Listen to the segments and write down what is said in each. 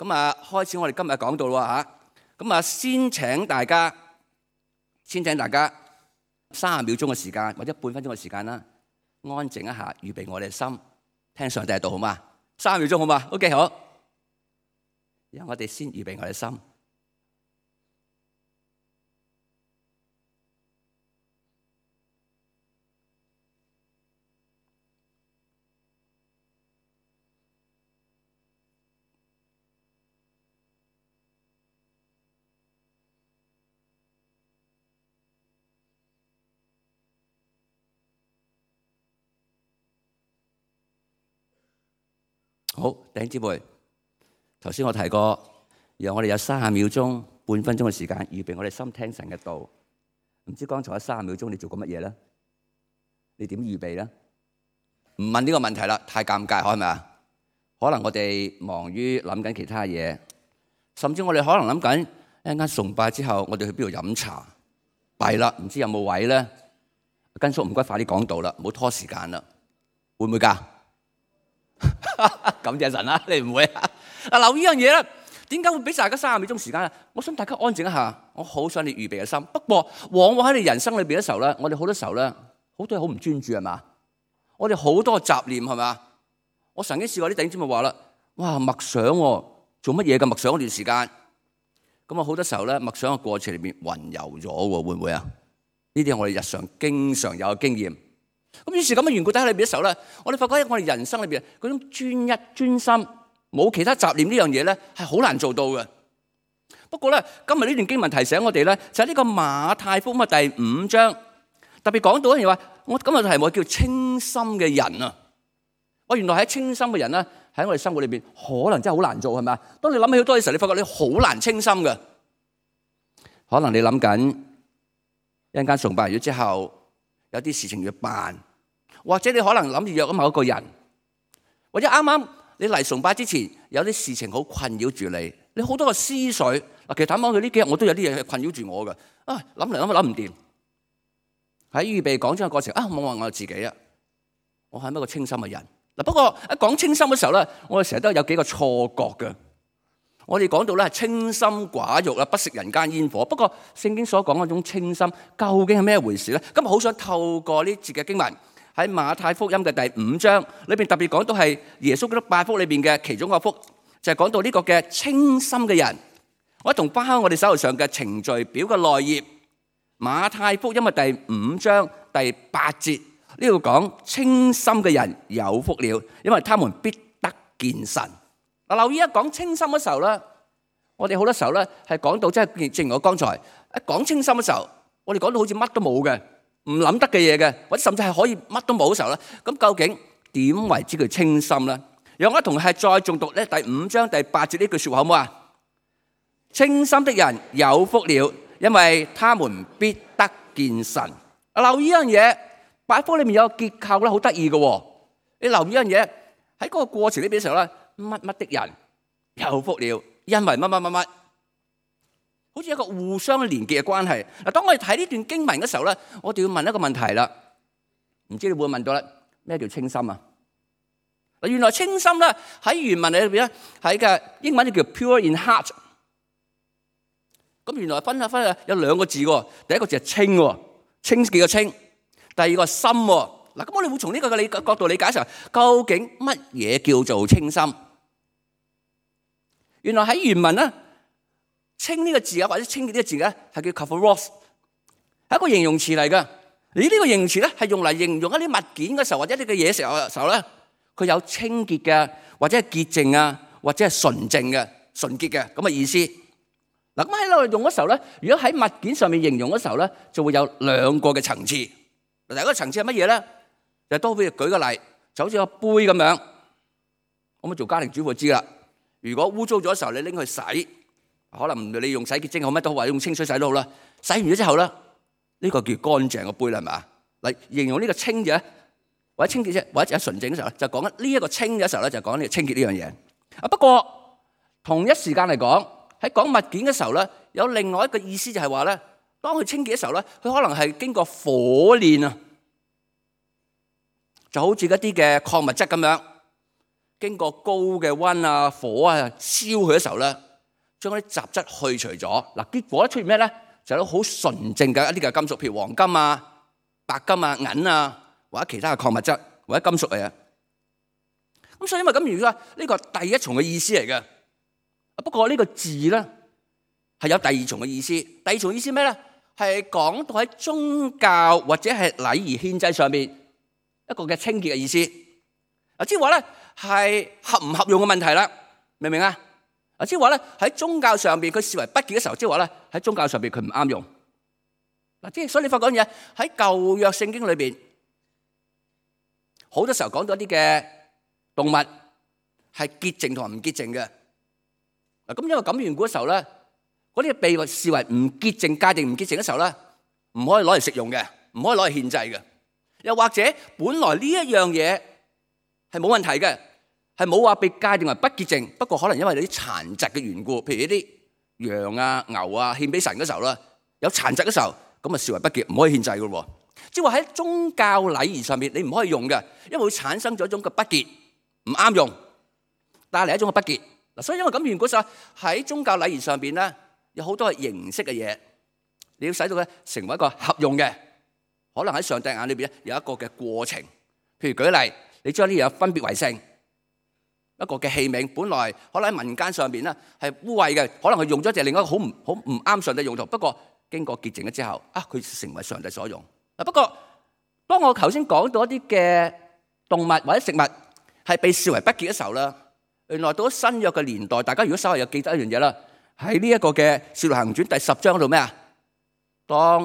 咁啊，開始我哋今日講道啦嚇。咁啊，先請大家30秒鐘嘅時間，或者半分鐘嘅時間啦，安靜一下，預備我哋嘅心，聽上帝嘅道好嗎？3秒鐘好嗎 ？OK 好。然後我哋先預備我哋嘅心。好，弟兄姊妹，頭先我提過，讓我哋有30秒鐘、半分鐘嘅時間，預備我哋心聽神嘅道。唔知剛才30秒鐘你做過乜嘢咧？你點預備咧？唔問呢個問題啦，太尷尬，係咪啊？可能我哋忙於諗緊其他嘢，甚至我哋可能諗緊一陣間崇拜之後，我哋去邊度飲茶？弊啦，唔知有冇位咧？根叔唔該，快啲講道啦，唔好拖時間啦，會唔會㗎？感謝神啦，你唔會啊？留意呢樣嘢咧，點解會俾大家30秒鐘時間啊？我想大家安靜一下，我好想你預備嘅心。不過往往喺你人生裏邊嘅時候咧，我哋好多時候咧，好多嘢好唔專注係嘛？我哋好多雜念係嘛？我曾經試過啲弟兄姊妹話啦，哇默想喎，做乜嘢嘅默想嗰段時間？咁啊好多時候咧，默想嘅過程裏邊雲遊咗喎，會唔會啊？呢啲係我哋日常經常有嘅經驗。咁於是咁嘅緣故底下裏邊嘅時候咧，我哋發覺喺我哋人生裏邊嗰種專一專心，冇其他雜念呢樣嘢咧，係好難做到嘅。不過咧，今日呢段經文提醒我哋咧，就係呢個馬太福音嘅第5章，特別講到一樣話，我今日嘅題目叫清心嘅人啊。我原來喺清心嘅人咧，喺我哋生活裏邊可能真係好難做，係咪啊？當你諗起好多嘅時候，你發覺你好難清心嘅。可能你諗緊一陣間崇拜完咗之後，有啲事情要辦，或者你可能諗住約咗某一個人，或者啱啱你嚟崇拜之前有啲事情好困擾住你，你好多個思緒嗱。其實坦白講，佢呢幾日我都有啲嘢困擾住我嘅啊，諗嚟諗去諗唔掂。喺預備講章嘅過程啊，我問我自己啊，我係咪一個清心嘅人嗱？不過一講清心嘅時候咧，我哋成日都有幾個錯覺嘅。我哋講到咧係清心寡欲啦，不食人間煙火。不過聖經所講嗰種清心究竟係咩回事咧？今日好想透過呢節嘅經文喺馬太福音嘅第5章裏邊特別講到係耶穌基督8福裏邊嘅其中一個福，就係講到呢個嘅清心嘅人。我一同翻開我哋手頭上嘅程序表嘅內頁，馬太福音嘅第5章第8節呢度講清心嘅人有福了，因為他們必得見神。留意一講清心嘅時候咧，我哋好多時候咧係講到即係正如我剛才一講清心嘅時候，我哋講到好似乜都冇嘅，唔諗得嘅嘢嘅，或者甚至係可以乜都冇嘅時候咧，咁究竟點為之佢清心咧？讓我一同係再重讀咧第5章第8節呢句說話好唔好啊？清心的人有福了，因為他們必得見神。留意一樣嘢，8福裏面有個結構咧，好得意嘅。你留意一樣嘢喺嗰個過程呢邊嘅時候咧。乜乜的人有福了，因為乜乜乜乜，好似一個互相連結嘅關係。嗱，當我哋睇呢段經文嘅時候咧，我哋要問一個問題啦。唔知你會問到咧，咩叫清心啊？嗱，原來清心咧喺原文裏邊咧，喺嘅英文就叫 pure in heart。咁原來分有2個字嘅，第一個字係清，清幾個清；第二個心。嗱，咁我哋會從呢個嘅角度理解嘅時候，究竟乜嘢叫做清心？原來喺原文咧，清呢個字啊，或者清潔呢個字咧，係叫 katharos， 係一個形容詞嚟嘅。而呢個形容詞咧，係用嚟形容一啲物件嘅時候，或者呢個嘢時候咧，佢有清潔嘅，或者係潔淨啊，或者係純淨嘅、純潔嘅咁嘅意思。嗱，咁喺度用嘅時候咧，如果喺物件上面形容嘅時候咧，就會有2個嘅層次。第一個層次係乜嘢咧？就都譬如舉個例，就好似個杯咁樣。我做家庭主婦知啦。如果污糟咗嘅時候，你拎去洗，可能你用洗潔精好乜都好，或者用清水洗都好啦。洗完咗之後咧，呢個叫乾淨嘅杯啦，係咪？嚟形容呢個清嘅，或者清潔啫，或者純淨嘅時候咧，就講緊呢一個清嘅時候咧，就講呢個清潔呢樣嘢。啊，不過同一時間嚟講，喺講物件嘅時候咧，有另外一個意思就係話咧，當佢清潔嘅時候咧，佢可能係經過火煉啊。就好似一啲嘅礦物質咁樣， 經過高嘅溫啊、火啊燒佢嘅時候咧，將嗰啲雜質去除咗。嗱，結果出現咩咧？就係好純正嘅一啲嘅金屬，譬如黃金啊、白金啊、銀啊，或者其他嘅礦物質或者金屬嚟嘅。咁所以因為咁，如果呢個係第一重嘅意思嚟嘅。不過呢個字咧係有第二重嘅意思。第二重意思咩咧？係講到喺宗教或者係禮儀獻祭上面一個嘅清潔嘅意思。即係話咧係合唔合用嘅問題啦，明唔明啊？即係話咧喺宗教上邊佢視為不潔嘅時候，即係話咧喺宗教上邊佢唔啱用。即係所以你發覺嘢喺舊約聖經裏邊，好多時候講到一啲嘅動物係潔淨同埋唔潔淨嘅。咁因為咁緣故嘅時候咧，嗰啲被視為唔潔淨、界定唔潔淨嘅時候咧，唔可以攞嚟食用嘅，唔可以攞嚟獻祭嘅。又或者本來呢一樣嘢係冇問題嘅，係冇話被界定為不潔淨，不過可能因為你啲殘疾嘅緣故，譬如呢啲羊啊、牛啊獻俾神嘅時候啦，有殘疾嘅時候，咁啊視為不潔，唔可以獻祭嘅喎。即係話喺宗教禮儀上面，你唔可以用嘅，因為會產生咗一種嘅不潔，唔啱用，帶嚟一種嘅不潔。所以因為咁緣故上喺宗教禮儀上邊咧，有好多係形式嘅嘢，你要使到佢成為一個合用嘅，可能喺上帝眼裏邊咧有一個嘅過程。譬如舉例，你將呢嘢分別為聖，一個嘅器皿本來可能喺民間上邊咧係污穢嘅，可能佢用咗隻另一個好唔啱上帝用途，不過經過潔淨咗之後啊，佢成為上帝所用。不過當我頭先講到一啲嘅動物或者食物係被視為不潔嘅時候咧，原來到咗新約嘅年代，大家如果稍微有記得一樣嘢啦，喺呢一個嘅《使徒行傳》第10章嗰度咩啊？當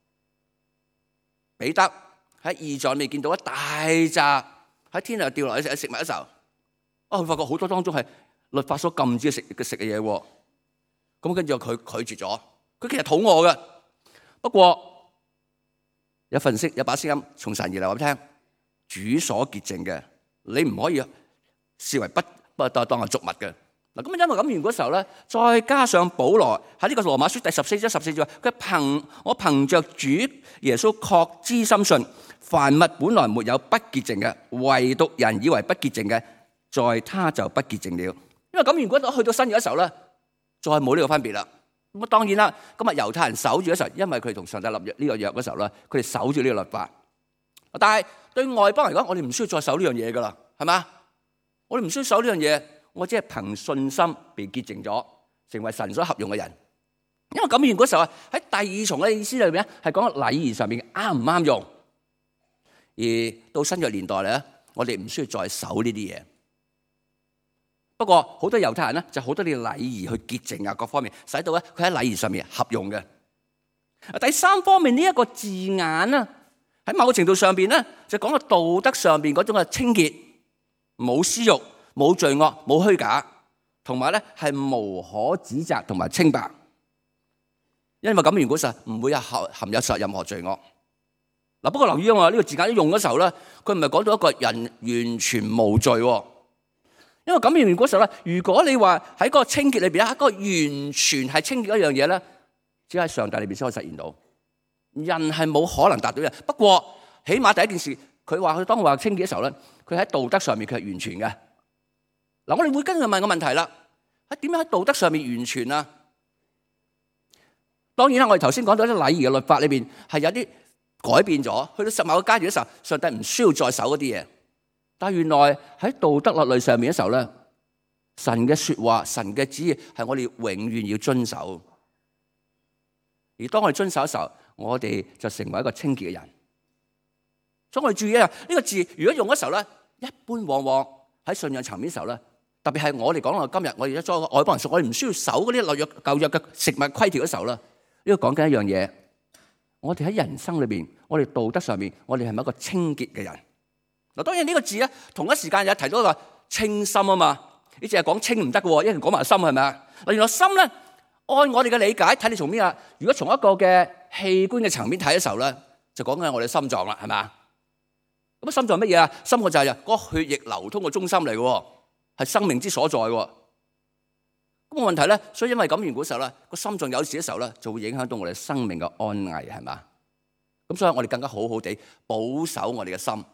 彼得喺異象未見到一大紮喺天上掉落嚟嘅食物嘅時候，佢發覺好多當中係律法所禁止嘅食嘅嘢喎。咁跟住佢拒絕咗，佢其實肚餓嘅。不過有把聲音從神而嚟話俾聽，主所潔淨嘅，你唔可以視為不當係俗物嘅。嗱，咁因為咁完嗰時候咧，再加上保羅喺呢個羅馬書第14章14節，我憑着主耶穌確知深信，凡物本來沒有不潔淨嘅，唯獨人以為不潔淨嘅，在他就不潔淨了。因為咁完嗰去到新約嘅時候咧，再冇呢個分別啦。咁當然啦，咁啊猶太人守住嘅時候，因為佢同上帝立約呢個約嘅時候咧，佢哋守住呢個律法。但係對外邦嚟講，我哋唔需要再守呢樣嘢噶啦，係嘛？我哋唔需要守呢樣嘢，我只係憑信心被潔淨咗，成為神所合用嘅人。因為咁完嗰時候喺第二重嘅意思裏邊咧，係講禮儀上面啱唔啱用。而到新約年代咧，我哋唔需要再守呢啲嘢。不過好多猶太人咧，就好多啲禮儀去潔淨啊，各方面使到咧佢喺禮儀上面合用嘅。第三方面呢一個字眼啊，喺某個程度上邊咧，就講到道德上邊嗰種嘅清潔，冇私欲、冇罪惡、冇虛假，同埋咧係無可指責同埋清白。因為咁，如果實唔會含有實任何罪惡。嗱，不過留意啊嘛，呢個字眼一用嘅時候咧，佢唔係講到一個人完全無罪。因為咁樣嗰時候咧，如果你話喺嗰個清潔裏邊咧，一個完全係清潔一樣嘢咧，只喺上帝裏邊先可以實現到，人係冇可能達到嘅。不過起碼第一件事，佢話佢當佢話清潔嘅時候咧，佢喺道德上面佢係完全嘅。嗱，我哋會跟佢問個問題啦，喺點樣喺道德上面完全啊？當然啦，我哋頭先講到啲禮儀嘅律法裏邊係有啲改變咗，去到某個階段嘅時候，上帝唔需要再守嗰啲嘢。但係原來喺道德律例上面嘅時候咧，神嘅說話、神嘅旨意係我哋永遠要遵守。而當我哋遵守嘅時候，我哋就成為一個清潔嘅人。所以我哋注意啊，呢個字如果用嘅時候咧，一般往往喺信仰層面嘅時候咧，特別係我哋講到今日，我哋一作外邦人，我哋唔需要守嗰啲舊約嘅食物規條嘅時候咧，呢個講緊一樣嘢。我哋喺人生裏邊，我哋道德上面，我哋係咪一個清潔嘅人？嗱，當然呢個字咧，同一時間有提到一個清心啊嘛。你淨係講清唔得嘅，一定講埋心係咪啊？嗱，原來心咧，按我哋嘅理解，睇你從邊啊？如果從一個嘅器官嘅層面睇嘅時候咧，就講緊我哋心臟啦，係咪啊？咁啊，心臟乜嘢啊？心臟就係嗰個血液流通嘅中心嚟嘅，係生命之所在嘅。咁個問題咧，所以因為咁緣故嘅時候咧，個心臟有事嘅時候咧，就會影響到我哋生命嘅安危，係嘛？咁所以我哋更加好好地保守我哋嘅心。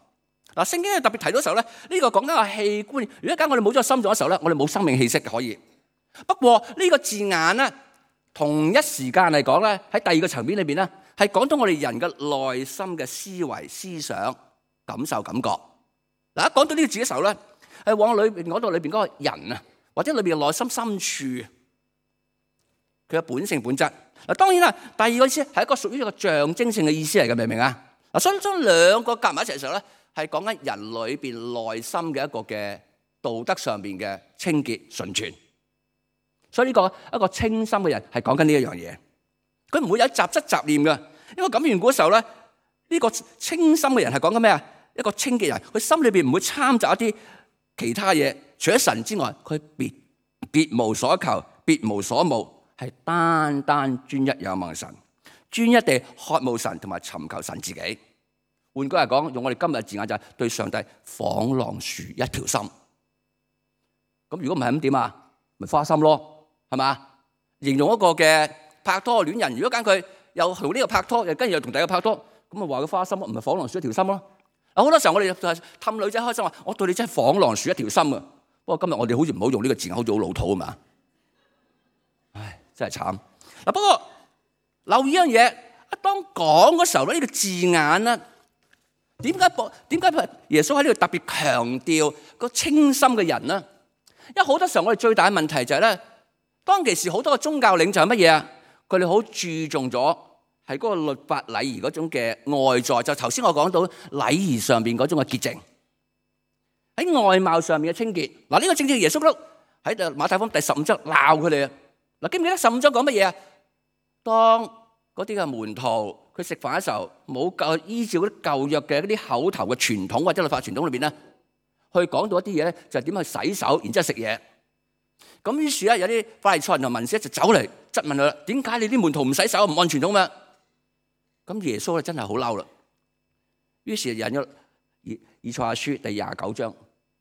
嗱，聖經特別提到嘅時候咧，呢個講緊個器官。如果假如我哋冇咗個心臟嘅時候咧，我哋冇生命氣息嘅可以。不過呢個字眼咧，同一時間嚟講咧，喺第二個層面裏邊咧，係講到我哋人嘅內心嘅思維、思想、感受、感覺。嗱，一講到呢個字嘅時候咧，係往裏邊講到裏邊嗰個人啊，或者裏邊嘅內心深處，佢嘅本性本質。嗱，當然啦，第二個意思係一個屬於一個象徵性嘅意思嚟嘅，明唔明啊？嗱，所以將兩個夾埋一齊嘅時候咧，係講緊人裏邊內心嘅一個嘅道德上邊嘅清潔純全。所以呢個一個清心嘅人係講緊呢一樣嘢，佢唔會有雜質雜念嘅。因為感完估嘅時候咧，呢個清心嘅人係講緊咩啊？一個清潔人，佢心裏邊唔會摻雜一啲其他嘢，除咗神之外，佢別無所求，別無所慕，係單單專一仰望神，專一地渴慕神同埋尋求神自己。換句話講，用我哋今日嘅字眼就係對上帝仿狼樹一條心。咁如果唔係咁點啊？咪花心咯，係嘛？形容一個嘅拍拖戀人，如果揀佢又同呢個拍拖，又跟住又同第二個拍拖，咁咪話佢花心咯，唔係仿狼樹一條心咯。好多時候我哋就係氹女仔開心話，我對你真係仿狼樹一條心啊！不過今日我哋好似唔好用呢個字眼，好似好老土啊嘛。唉，真係慘。嗱，不過留意一樣嘢，當講嗰時候咧，呢個字眼咧，點解耶穌喺呢度特別強調個清心嘅人呢？因為好多時候我哋最大嘅問題就係咧，當其時好多個宗教領袖係乜嘢啊？佢哋好注重咗係嗰個律法禮儀嗰種嘅外在，就頭先我講到禮儀上邊嗰種嘅潔淨，喺外貌上面嘅清潔。嗱，呢個正正耶穌都喺馬太福音第15章鬧佢哋啊！嗱，記唔記得15章講乜嘢啊？當嗰啲嘅門徒佢食飯嘅時候，冇依照嗰啲舊約嘅嗰啲口頭嘅傳統或者律法傳統裏邊咧，去講到一啲嘢咧，就係點去洗手，然之後食嘢。咁於是咧，有啲法利賽人同文士就走嚟質問佢啦：點解你啲門徒唔洗手，唔按傳統咩？咁耶穌咧真係好嬲啦。於是引咗以賽亞書第29章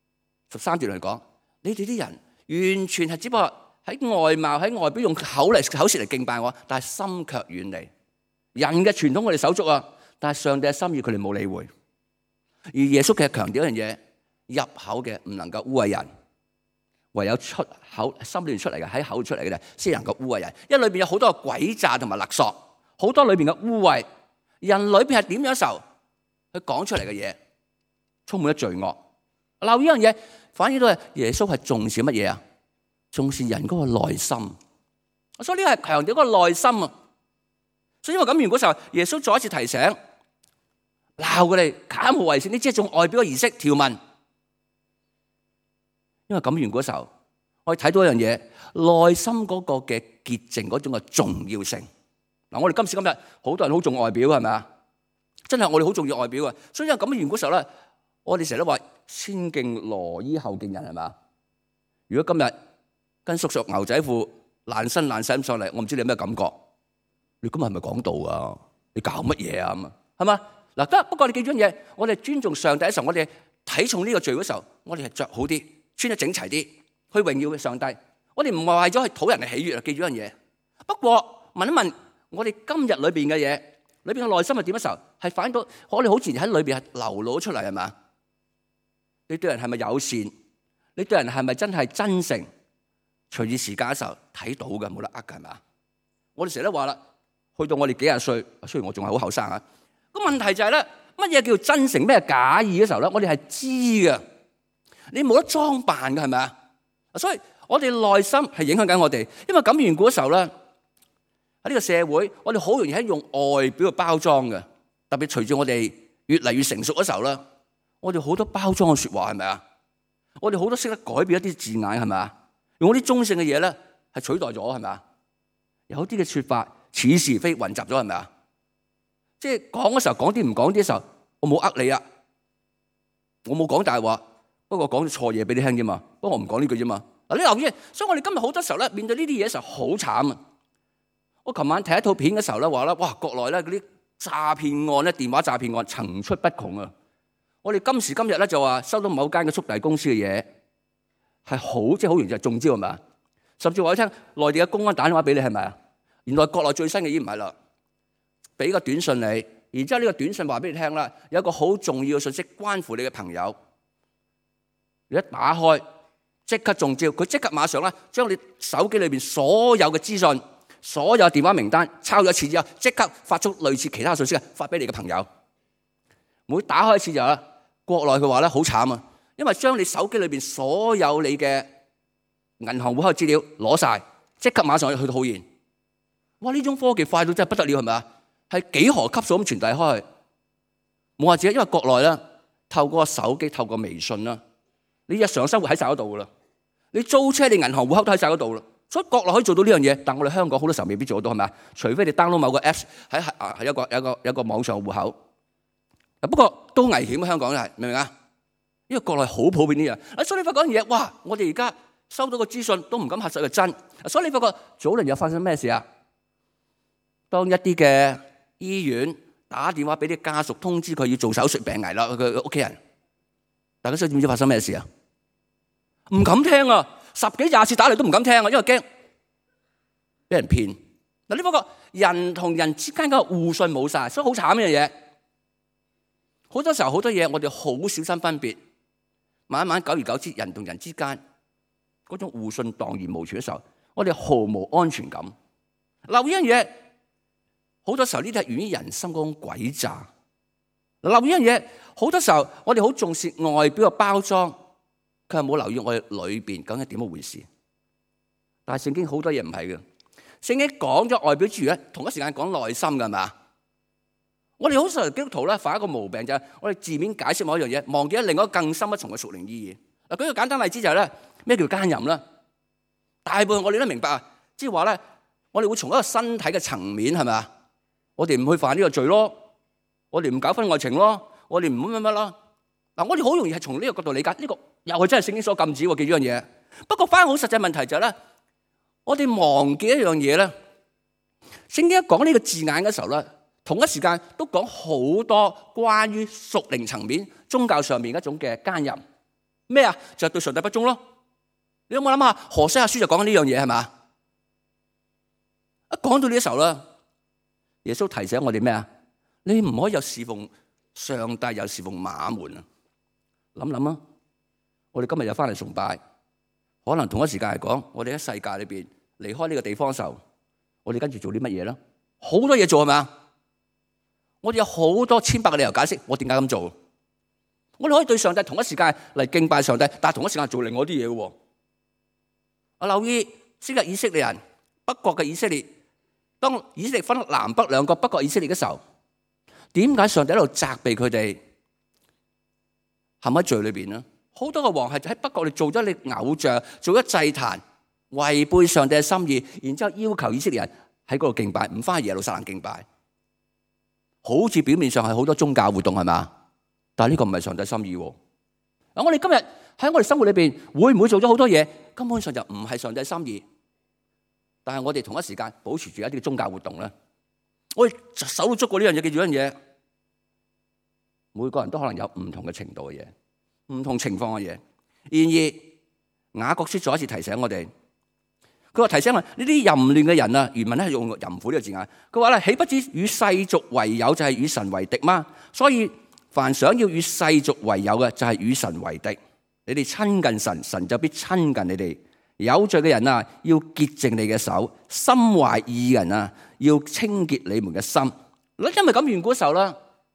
13節嚟講：你哋啲人完全係只不過喺外貌喺外表用口舌嚟敬拜我，但係心卻遠離。人嘅傳統我哋守足啊，但係上帝嘅心意佢哋冇理會。而耶穌其實強調一樣嘢：入口嘅唔能夠污穢人，唯有出口心裏出嚟嘅，喺口出嚟嘅先能夠污穢人。因為裏邊有好多嘅詭詐同埋勒索，好多裏邊嘅污穢。人裏邊係點樣時候佢講出嚟嘅嘢，充滿咗罪惡。嗱，呢樣嘢反映到係耶穌係重視乜嘢啊？重視人嗰個內心。所以呢個係強調嗰個內心啊。所以因為咁完嗰時候，耶穌再一次提醒鬧佢哋假冒為善，呢只係種外表嘅儀式條文。因為咁完嗰時候，我哋睇到一樣嘢，內心嗰個嘅潔淨嗰種嘅重要性。嗱，我哋今時今日好多人好重外表，係咪啊？真係我哋好重要外表啊！所以因為咁完嗰時候咧，我哋成日都話先敬羅衣後敬人，係咪啊？如果今日跟叔叔牛仔褲爛身爛世咁上嚟，我唔知你有咩感覺？你今日係咪講道啊？你搞乜嘢啊？咁啊，係嘛？嗱，得，不過你記住樣嘢，我哋尊重上帝嘅時候，我哋睇重呢個罪嘅時候，我哋係着好啲，穿得整齊啲，去榮耀嘅上帝。我哋唔係為咗去討人嘅喜悅啊！記住樣嘢。不過問一問我哋今日裏邊嘅嘢，裏邊嘅內心係點嘅時候，係反映到我哋好自然喺裏邊係流露出嚟，係嘛？你對人係咪友善？你對人係咪真係真誠？隨住時間嘅時候睇到嘅，冇得呃嘅，係嘛？我哋成日都話啦，去到我哋幾廿歲，雖然我仲係好後生啊，個問題就係咧，乜嘢叫真誠，咩假意嘅時候咧，我哋係知嘅。你冇得裝扮嘅，係咪啊？所以我哋內心係影響緊我哋，因為咁緣故嘅時候咧，喺呢個社會，我哋好容易喺用外表去包裝嘅。特別隨住我哋越嚟越成熟嘅時候咧，我哋好多包裝嘅說話，係咪啊？我哋好多識得改變一啲字眼，係咪啊？用啲中性嘅嘢咧，係取代咗，係咪啊？有啲嘅說法似是非混雜咗，係咪啊？即係講嘅時候講啲唔講啲嘅時候，我冇呃你啊，我冇講大話，不過講錯嘢俾你聽啫嘛。不過我唔講呢句啫嘛。嗱，你留意，所以我哋今日好多時候咧，面對呢啲嘢嘅時候好慘啊！我琴晚睇一套片嘅時候咧，話咧，哇，國內咧嗰啲詐騙案咧，電話詐騙案層出不窮啊！我哋今時今日咧就話收到某間嘅速遞公司嘅嘢係好，即係好容易就中招，係咪啊？甚至話你聽內地嘅公安打電話俾你，係咪啊？原來國內最新嘅已經唔係啦，俾個短信你， 然之後呢個短信話俾你聽啦，有一個好重要嘅信息關乎你嘅朋友，你一打開即刻中招，佢即刻馬上咧將你手機裏邊所有嘅資訊、所有電話名單抄咗一次之後，即刻發出類似其他信息發俾你嘅朋友。每打開一次就啦，國內嘅話咧好慘啊，因為將你手機裏邊所有你嘅銀行戶口資料攞晒，即刻馬上去到浩然。哇！呢種科技快到真係不得了，係咪啊？係幾何級數咁傳遞開去。冇話自己，因為國內咧透過手機、透過微信啦，你日常生活喺晒嗰度噶啦。你租車、你銀行戶口都喺晒嗰度啦。所以國內可以做到呢樣嘢，但我哋香港好多時候未必做得到，係咪啊？除非你 download 某個 Apps 喺有一個網上戶口。不過都危險，香港係明唔明啊？因為國內好普遍呢樣。所以你發覺樣嘢，哇！我哋而家收到個資訊都唔敢核實係真。所以你發覺早輪又發生咩事啊？當一啲嘅醫院打電話俾啲家屬通知佢要做手術病危啦，佢屋企人，大家知唔知發生咩事啊？唔敢聽啊！10幾20次打嚟都唔敢聽啊，因為驚俾人騙。嗱，你發覺人同人之間嘅互信冇晒，所以好慘嘅嘢。好多時候好多嘢我哋好小心分別，慢慢久而久之，人同人之間嗰種互信蕩然無存嘅時候，我哋毫無安全感。留意一樣嘢。好多時候呢啲係源於人心嗰種詭詐。留意一樣嘢，好多時候我哋好重視外表嘅包裝，佢係冇留意我哋裏邊究竟係點一回事。但係聖經好多嘢唔係嘅，聖經講咗外表之餘咧，同一時間講內心嘅係嘛？我哋好多基督徒咧犯一個毛病就係我哋字面解釋某一樣嘢，忘記咗另外一個更深一重嘅屬靈意義。嗱，舉個簡單例子就係咧，咩叫奸淫啦？大部分我哋都明白啊，即係話咧，我哋會從一個身體嘅層面係咪啊？我哋唔去犯呢個罪咯，我哋唔搞婚外情咯，我哋唔乜乜乜啦。嗱，我哋好容易係從呢個角度理解，呢個又係真係聖經所禁止嘅幾樣嘢。不過翻好實際問題就係咧，我哋忘記一樣嘢咧。聖經一講呢個字眼嘅時候咧，同一時間都講好多關於屬靈層面、宗教上面一種嘅奸淫。咩啊？就係對上帝不忠咯。你有冇諗下？何西阿書就講緊呢樣嘢係嘛？一講到呢時候咧。耶穌提醒我哋咩啊？你唔可以又侍奉上帝又侍奉馬門啊！諗諗啊！我哋今日又翻嚟崇拜，可能同一時間嚟講，我哋喺世界裏邊離開呢個地方嘅時候，我哋跟住做啲乜嘢咧？好多嘢做係咪啊？我哋有好多千百個理由解釋我點解咁做。我哋可以對上帝同一時間嚟敬拜上帝，但係同一時間做另外啲嘢嘅。我留意昔日以色列人，北國嘅以色列。當以色列分南北兩個北國以色列嘅時候，點解上帝喺度責備佢哋陷喺罪裏邊呢？好多個王係喺北國裏做咗你偶像，做咗祭壇，違背上帝嘅心意，然之後要求以色列人喺嗰度敬拜，唔翻去耶路撒冷敬拜，好似表面上係好多宗教活動係嘛？但係呢個唔係上帝心意。嗱，我哋今日喺我哋生活裏邊會唔會做咗好多嘢，根本上就唔係上帝心意？但係我哋同一時間保持住一啲宗教活動咧，我哋手都捉過呢樣嘢，記住一樣嘢，每個人都可能有唔同嘅程度嘅嘢，唔同情況嘅嘢。然而雅各書再一次提醒我哋，佢話提醒我呢啲淫亂嘅人啊，原文咧係用淫婦呢個字眼，佢話咧，豈不知與世俗為友就係與神為敵嗎？所以凡想要與世俗為友嘅，就係與神為敵。你哋親近神，神就必親近你哋。有罪嘅人啊，要潔淨你嘅手；心懷義人啊，要清潔你們嘅心。因為咁緣故嘅時候啦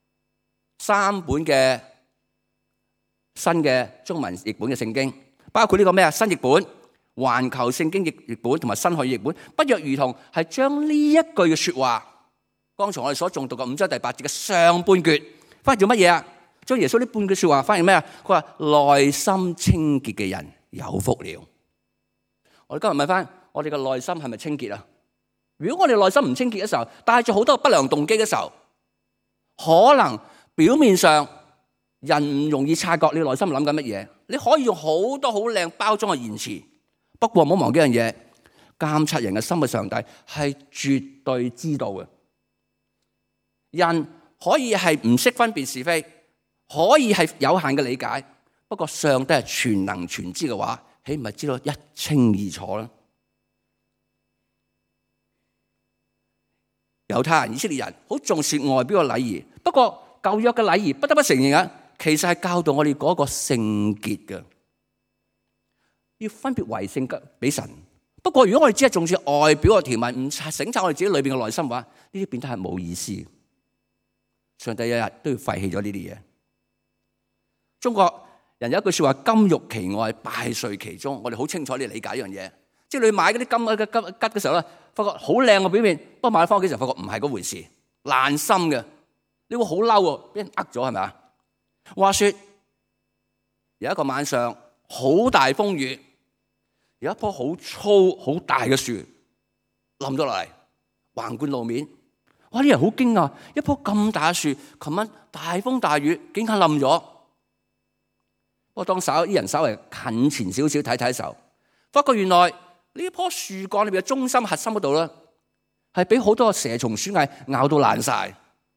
，3本嘅新嘅中文譯本嘅聖經，包括呢個咩啊？新譯本、環球聖經譯本同埋新漢語譯本，不約而同係將呢一句嘅說話，剛才我哋所誦讀嘅5章第8節嘅上半橛，翻譯做乜嘢啊？將耶穌呢半句說話翻譯咩啊？佢話內心清潔嘅人有福了。我哋今日問翻，我哋嘅內心係咪清潔啊？如果我哋內心唔清潔嘅時候，帶住好多不良動機嘅時候，可能表面上人唔容易察覺你內心諗緊乜嘢。你可以用好多好靚包裝嘅言辭，不過唔好忘記一樣嘢，監察人嘅心嘅上帝係絕對知道嘅。人可以係唔識分辨是非，可以係有限嘅理解，不過上帝係全能全知嘅話，豈唔係知道一清二楚啦？ 猶太人、以色列人好重視外表嘅禮儀。不過舊約嘅禮儀不得不承認啊，其實係教導我哋嗰個聖潔嘅，要分別為聖俾神。不過如果我哋只係重視外表嘅條紋，唔省察我哋自己裏邊嘅內心嘅話，呢啲變態係冇意思。上帝日日都要廢棄咗呢啲嘢。中國人有一句說話：金玉其外，敗絮其中。我哋好清楚你理解呢樣嘢。即係你買嗰啲金桔嘅時候咧，發覺好靚嘅表面，不過買翻屋企時候發覺唔係嗰回事，爛心嘅，你會好嬲喎，俾人呃咗係咪啊？話說有一個晚上好大風雨，有一棵好粗好大嘅樹冧咗落嚟，橫貫路面。哇！啲人好驚訝，一棵咁大嘅樹，琴晚大風大雨，竟然冧咗。不過當啲人稍微近前少少睇睇嘅時候，發覺原來呢棵樹幹裏邊嘅中心核心嗰度咧，係俾好多蛇蟲鼠蟻咬到爛晒，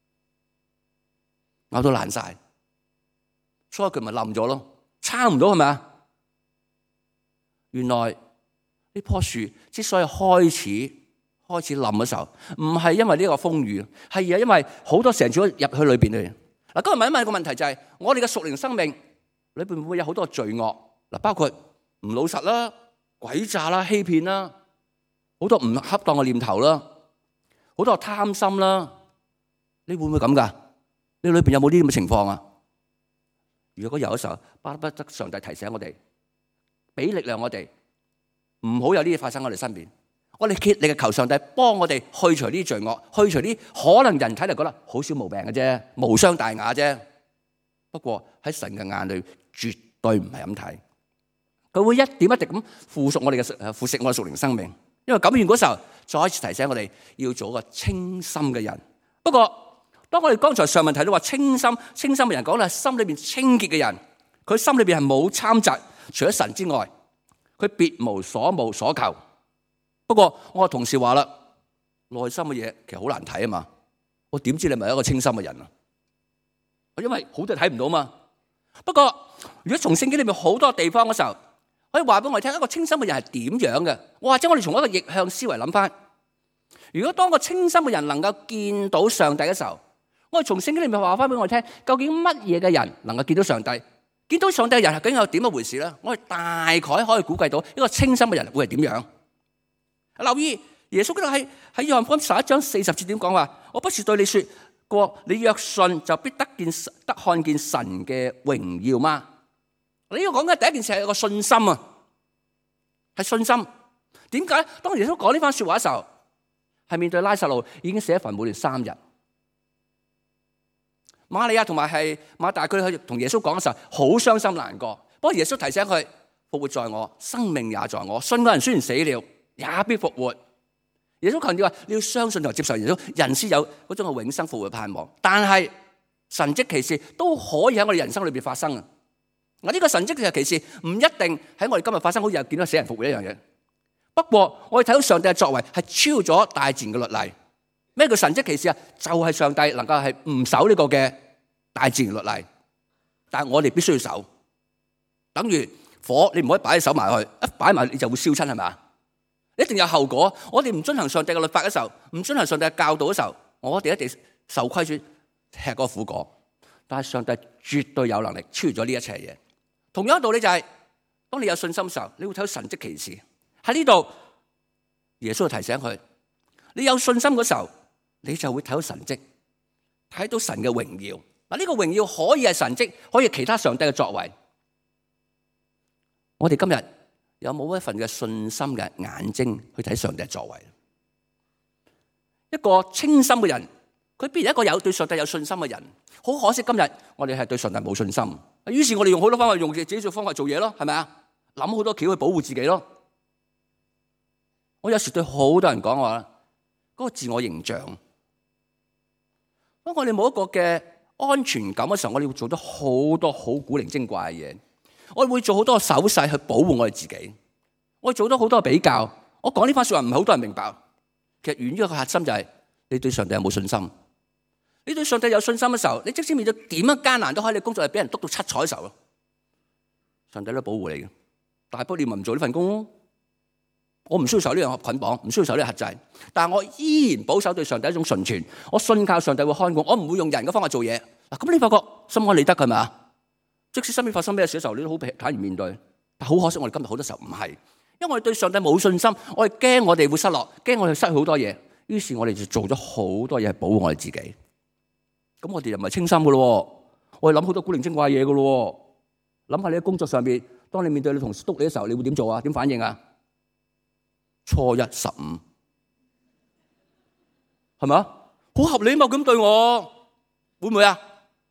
咬到爛晒，所以佢咪冧咗咯，撐唔到係咪啊？原來呢棵樹之所以開始冧嘅時候，唔係因為呢個風雨，係因為好多蛇蟲入去裏邊嚟。嗱，今日問一問個問題就係：我哋嘅屬靈生命裏邊會唔會有好多罪惡？嗱，包括唔老實啦、詭詐啦、欺騙啦，好多唔恰當嘅念頭啦，好多貪心啦，你會唔會咁噶？你裏邊有冇呢啲咁嘅情況啊？如果有嘅時候，巴不得上帝提醒我哋，俾力量我哋，唔好有呢啲發生喺我哋身邊。我哋竭力嘅求上帝幫我哋去除呢啲罪惡，去除啲可能人睇嚟覺得好少毛病嘅啫，無傷大雅啫。不過喺神嘅眼裏，絕對唔係咁睇。佢會一點一滴咁腐蝕我哋嘅屬靈生命。因為咁完嗰時候，再一次提醒我哋要做一個清心嘅人。不過，當我哋剛才上文提到話清心嘅人，講係心裏邊清潔嘅人，佢心裏邊係冇摻雜，除咗神之外，佢別無所求。不過我同事話啦，內心嘅嘢其實好難睇啊嘛。我點知你咪一個清心嘅人啊？因為好多人睇唔到嘛。不過如果從聖經裏面好多地方嘅時候，可以話俾我哋聽一個清心嘅人係點樣嘅。或者我哋從一個逆向思維諗翻，如果當個清心嘅人能夠見到上帝嘅時候，我哋從聖經裏面話翻俾我哋聽，究竟乜嘢嘅人能夠見到上帝？見到上帝嘅人係究竟有點嘅回事咧？我哋大概可以估計到一個清心嘅人會係點樣。留意耶穌喺約翰福音11章40節點講話：我不是對你說過，你若信就必得看見神嘅榮耀嗎？你要講嘅第一件事係一個信心啊，係信心。點解？當耶穌講呢番說話嘅時候，係面對拉撒路已經死喺墳墓裏3日。瑪利亞同埋係馬大，佢去同耶穌講嘅時候，好傷心難過。不過耶穌提醒佢：復活在我，生命也在我。信嘅人雖然死了，也必復活。耶穌強調話：你要相信同接受耶穌，人先有嗰種嘅永生復活盼望。但係神蹟奇事都可以喺我哋人生裏邊發生啊！嗱，呢個神蹟奇事唔一定喺我哋今日發生，好似見到死人復活一樣嘢。不過我哋睇到上帝嘅作為係超咗大自然嘅律例。咩叫神蹟奇事啊？就係上帝能夠係唔守呢個嘅大自然律例，但係我哋必須要守。等於火，你唔可以擺喺手埋去，一擺埋你就會燒親，係咪啊？一定有後果。我哋唔遵行上帝嘅律法嘅時候，唔遵行上帝嘅教導嘅時候，我哋一定受虧損，吃個苦果。但係上帝絕對有能力超越咗呢一切嘢。同樣道理就係，當你有信心嘅時候，你會睇到神蹟奇事。喺呢度，耶穌就提醒佢：你有信心嘅時候，你就會睇到神蹟，睇到神嘅榮耀。嗱，呢個榮耀可以係神蹟，可以係其他上帝嘅作為。我哋今日有冇一份嘅信心嘅眼睛去睇上帝嘅作為？一個清心嘅人，佢必然一個有對上帝有信心嘅人。好可惜今日我哋係對上帝冇信心，於是我哋用好多方法，用自己做方法做嘢咯，係咪啊？諗好多橋去保護自己咯。我有時對好多人講話，嗰個自我形象，當我哋冇一個嘅安全感嘅時候，我哋會做得好多好古靈精怪嘅嘢。我哋會做好多手勢去保護我哋自己。我哋做得好多比較。我講呢番說話唔係好多人明白。其實源於一個核心就係你對上帝有冇信心。你對上帝有信心嘅時候，你即使面對點樣艱難都可以，你工作係俾人督到七彩嘅時候咯，上帝都保護你嘅。大不了咪唔做呢份工咯。 我唔需要受呢樣捆綁，唔需要受呢個轄制，但係我依然保守對上帝一種純全，我信靠上帝會看顧，我唔會用人嘅方法做嘢。嗱，咁你發覺心安理得㗎嘛？即使身邊發生咩事嘅時候，你都好坦然面對。但好可惜，我哋今日好多時候唔係，因為我哋對上帝冇信心，我哋驚我哋會失落，驚我哋失去好多嘢，於是我哋就做咗好多嘢去保護我哋自己。咁我哋又唔係清心㗎咯，我哋諗好多古靈精怪嘢㗎咯。諗下你喺工作上邊，當你面對你同事督你嘅時候，你會點做啊？點反應啊？初一十五，係咪啊？好合理嘛？咁對我，會唔會啊？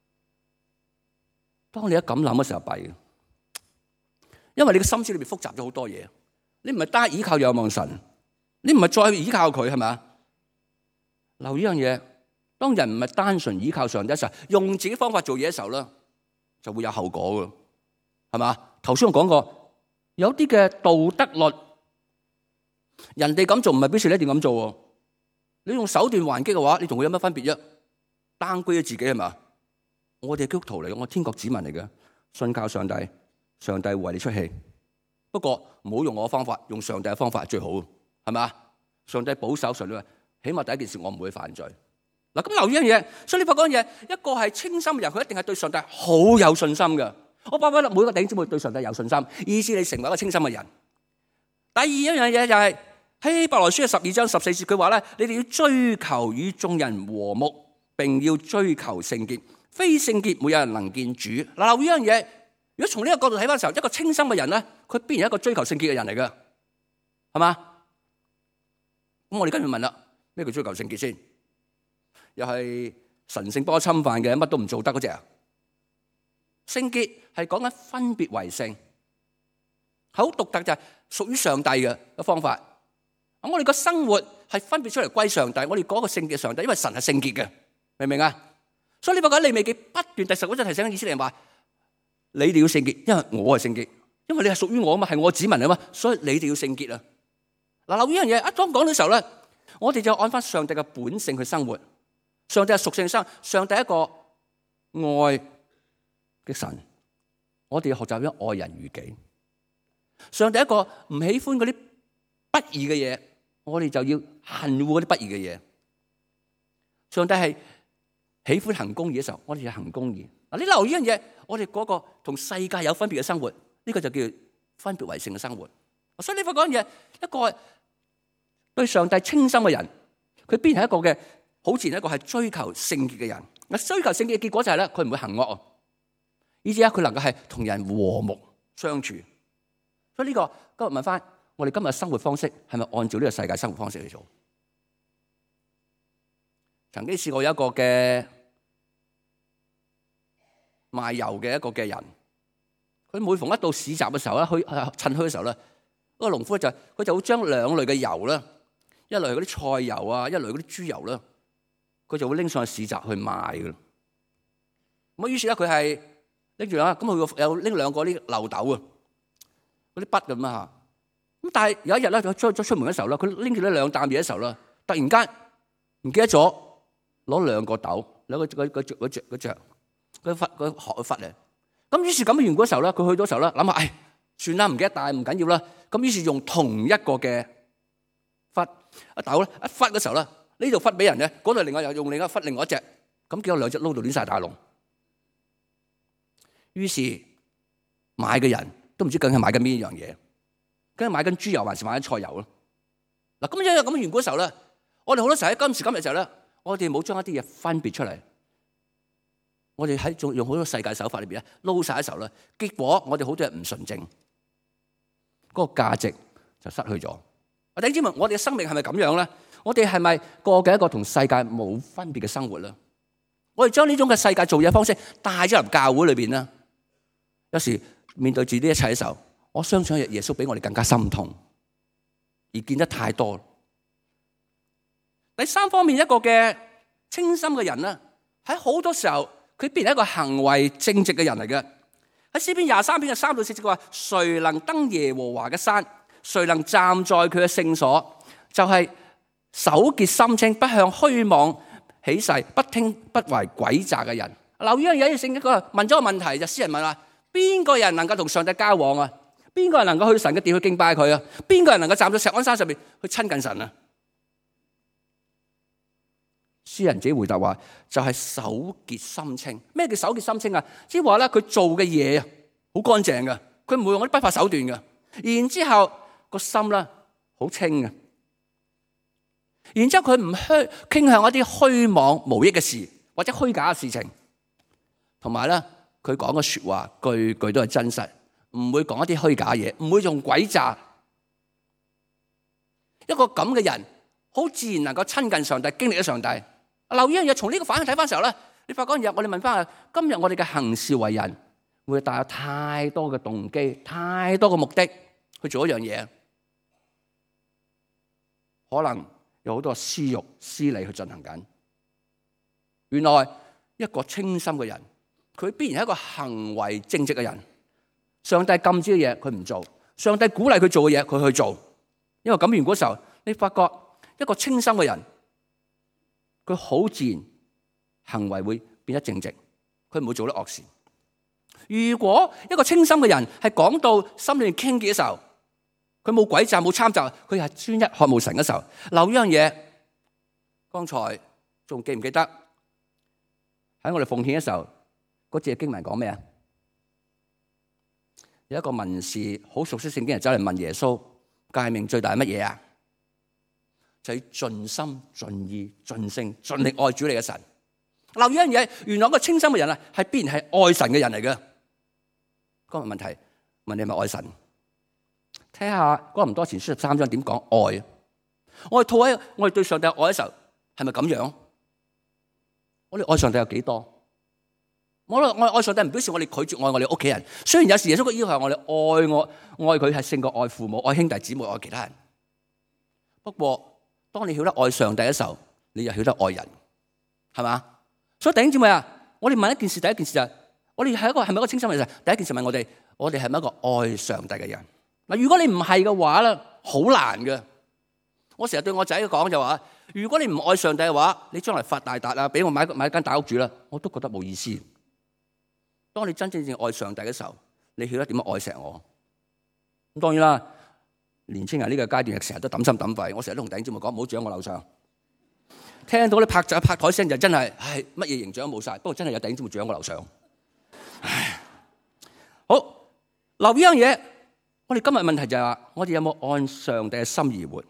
當你一咁諗嘅時候，弊，因為你嘅心思裏邊複雜咗好多嘢。你唔係單依靠仰望神，你唔係再去依靠佢，係咪啊？留意呢樣嘢，當人唔係單純依靠上帝嘅時候，用自己方法做嘢嘅時候咧，就會有後果噶，係嘛？頭先我講過，有啲嘅道德律，人哋咁做唔係表示你一定咁做。你用手段還擊嘅話，你同佢有乜分別啫？downgrade咗自己係嘛？我哋係基督徒嚟嘅，我係天國子民嚟嘅，信靠上帝，上帝會為你出氣。不過唔好用我嘅方法，用上帝嘅方法係最好，係嘛？上帝保守，上帝話，起碼第一件事我唔會犯罪。嗱，咁留意一樣嘢，所以你發覺樣嘢，一個係清心嘅人，佢一定係對上帝好有信心嘅。我拜拜啦，每個弟兄姊妹對上帝有信心，意思你成為一個清心嘅人。第二一樣嘢就係喺希伯來書嘅12章14節，佢話咧：你哋要追求與眾人和睦，並要追求聖潔。非聖潔，沒有人能見主。嗱，留意一樣嘢，如果從呢個角度睇翻嘅時候，一個清心嘅人咧，佢必然係一個追求聖潔嘅人嚟嘅，係嘛？咁我哋跟住問啦，咩叫追求聖潔先？又係神聖不可侵犯嘅，乜都唔做得嗰隻啊？聖潔係講緊分別為聖，好獨特，就係屬於上帝嘅方法。咁我哋個生活係分別出嚟歸上帝，我哋嗰個聖潔上帝，因為神係聖潔嘅，明唔明啊？所以你發覺利未記不斷第19章提醒以色列人話：你哋要聖潔，因為我係聖潔，因為你係屬於我啊嘛，係我子民啊嘛，所以你哋要聖潔啊！嗱，留意呢樣嘢，一當講嘅時候咧，我哋就按翻上帝嘅本性去生活。上帝係屬性生，上帝係一個愛嘅神，我哋要學習咗愛人如己。上帝係一個唔喜歡嗰啲不義嘅嘢，我哋就要恨惡嗰啲不義嘅嘢。上帝係喜歡行公義嘅時候，我哋要行公義。嗱，你留意一樣嘢，我哋嗰個同世界有分別嘅生活，呢個就叫分別為聖嘅生活。所以你發覺一樣嘢，一個對上帝清心嘅人，佢必然係一個嘅好自然一個係追求聖潔嘅人。嗱，追求聖潔嘅結果就係咧，佢唔會行惡，以至佢能夠係同人和睦相處。所以呢個今日問翻我哋今日生活方式係咪按照呢個世界生活方式去做？曾經試過有一個嘅賣油嘅一個嘅人，佢每逢一到市集嘅時候咧，趁墟嘅時候咧，嗰個農夫佢就會將兩類嘅油咧，一類係嗰啲菜油啊，一類嗰啲豬油啦，佢就會拎上去市集去賣嘅。咁於是咧佢係拎住啦，咁佢有拎兩個啲漏斗啊，嗰啲筆咁啊。咁但係有一日咧，佢出門嘅時候咧，佢拎住呢兩擔嘢嘅時候咧，突然間唔記得咗攞兩個斗，兩個嗰隻嗰殼去忽咧。咁於是咁嘅緣故嘅時候咧，佢去到時候咧，諗下，算啦，唔記得帶唔緊要啦。咁於是用同一個嘅忽一斗咧，一忽嘅時候咧，呢度忽俾人咧，嗰度另外又用另一忽另外一隻，咁結果兩隻撈到亂晒大龍。於是買嘅人都唔知究竟係買緊邊一樣嘢，究竟買緊豬油還是買緊菜油咯？嗱，咁樣有咁嘅緣故嘅時候咧，我哋好多時候喺今時今日嘅時候咧，我哋冇將一啲嘢分別出嚟，我哋喺用好多世界手法裏邊咧撈晒嘅時候咧，結果我哋好多人唔純正，嗰個價值就失去咗。弟兄姊妹，我哋嘅生命係咪咁樣咧？我哋係咪過嘅一個同世界冇分別嘅生活咧？我哋將呢種嘅世界做嘢方式帶咗入教會裏邊咧，有時面對住呢一切嘅時候，我相信耶穌比我哋更加心痛，而見得太多。第三方面，一個嘅清心嘅人咧，喺好多時候佢必然係一個行為正直嘅人嚟嘅。喺詩篇23篇嘅3到4節佢話：誰能登耶和華嘅山？誰能站在佢嘅聖所？就係手潔心清，不向虛妄起誓，不聽不為詭詐嘅人。留意一樣嘢，聖經佢問咗個問題，就詩人問話：邊個人能夠同上帝交往啊？ 邊個人能夠去神嘅殿去敬拜佢啊？邊個人能夠站到錫安山上面去親近神啊？詩人自己回答話，就係手潔心清。咩叫手潔心清啊？即係話咧，佢做嘅嘢好乾淨嘅，佢唔會用嗰啲不法手段嘅。然之後個心咧好清嘅。然之後佢唔傾向一啲虛妄無益嘅事或者虛假嘅事情，同埋咧佢講嘅說話句句都係真實，唔會講一啲虛假嘢，唔會用詭詐。一個咁嘅人，好自然能夠親近上帝，經歷咗上帝。留意一樣嘢，從呢個反向睇翻時候咧，你發覺日我哋問翻下，今日我哋嘅行事為人，會帶有太多嘅動機、太多嘅目的去做一樣嘢，可能有好多私欲、私利去進行緊。原來一個清心嘅人，佢必然係一個行為正直嘅人。上帝禁止嘅嘢佢唔做，上帝鼓勵佢做嘅嘢佢去做。因為咁完嗰時候，你發覺一個清心嘅人，佢好自然行為會變得正直，佢唔會做得惡事。如果一個清心嘅人係講到心裏面傾偈嘅時候，佢冇詭詐冇參雜，佢係專一渴慕神嘅時候，留一樣嘢。剛才仲記唔記得喺我哋奉獻嘅時候，嗰節經文講咩啊？有一個文士好熟悉聖經人走嚟問耶穌，誡命最大係乜嘢啊？就要盡心盡意盡性盡力愛主你嘅神。留意一樣嘢，原來一個清心嘅人啊，係必然係愛神嘅人嚟嘅。今日問題問你係咪愛神？睇下哥林多前書13章點講愛。我哋套喺我哋對上帝愛嘅時候，係咪咁樣？我哋愛上帝有幾多？我愛上帝唔表示我哋拒絕愛我哋屋企人。雖然有時耶穌嘅要求我哋愛佢係勝過愛父母、愛兄弟姊妹、愛其他人。不過當你曉得愛上帝嘅時候，你就曉得愛人，係嘛？所以弟兄姊妹啊，我哋問一件事，第一件事就係我哋係咪一個清心嘅人？第一件事問我哋係咪一個愛上帝嘅人？嗱，如果你唔係嘅話咧，好難嘅。我成日對我仔講就話，如果你唔愛上帝嘅話，你將來發大達啊，俾我買一間大屋住啦，我都覺得冇意思。當你真正愛上帝嘅時候，你曉得點樣愛錫我。咁當然啦，年青人呢個階段成日都抌心抌肺，我成日都同弟兄姊妹講唔好住喺我樓上。聽到你拍台聲就真係，乜嘢形象都冇晒。不過真係有弟兄姊妹住喺我樓上。唉，好，留意一樣嘢，我哋今日問題就係話，我哋有冇按上帝嘅心而活？